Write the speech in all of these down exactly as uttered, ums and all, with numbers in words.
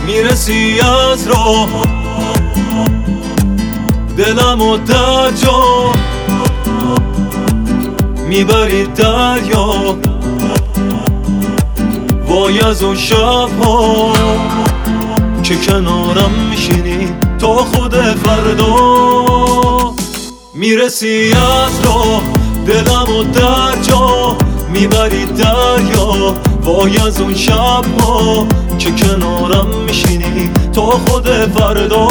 میرسی از راه دلم و در جا میبری دریا. وای از اون شب ها که کنارم میشینی تا خود فردا. میرسی از راه دلم و در جا میبری دریا. وای از اون شب ها که کنارم میشینی تا خود فردا.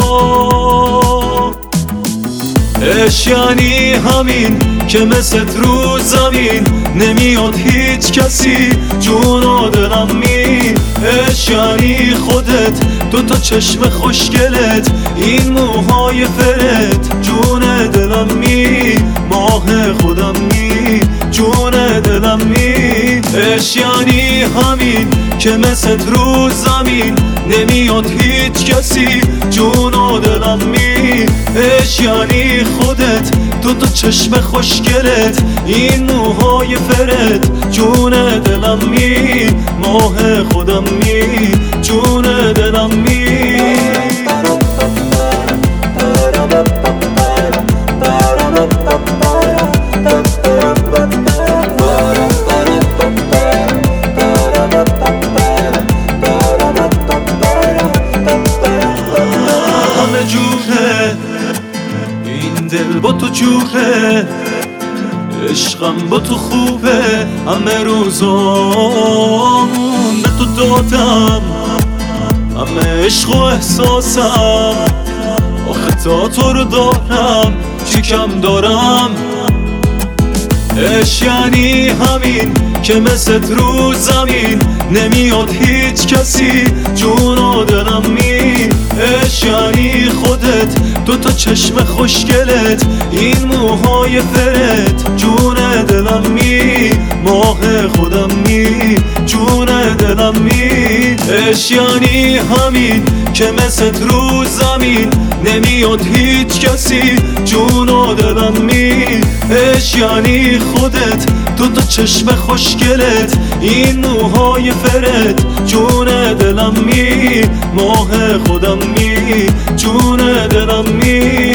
عشق یعنی همین که مثل رو زمین نمیاد هیچ کسی جون و دلم می. عشق یعنی خودت دوتا چشم خوشگلت این موهای فرت جون دلم می. ماه خودم می جون دلم می. عشق یعنی همین که مثل رو زمین نمیاد هیچ کسی جون و دلم می. عشق یعنی خودت دوتا چشم خوشگلت این موهای فرت جون دلم می. ماه خودم می جون دلم می. همه جوره این دل با تو جوره. عشقم با تو خوبه همه روزامون به تو دادم. همه عشق و احساسم آخه تا تو رو دارم چی کم دارم. عشق یعنی همین که مثل رو زمین نمیاد هیچ کسی جون و دلم می. عشق یعنی خودت دوتا چشم خوشگلت این موهای فرت جون دلم می. ماه خودم می جون دلم می. عشق یعنی همین که مثل رو زمین نمیاد هیچ کسی جون و دلم می. عشق یعنی خودت دوتا چشم خوشگلت این موهای فرت جون دلم می. ماه خودم می جون دلم می.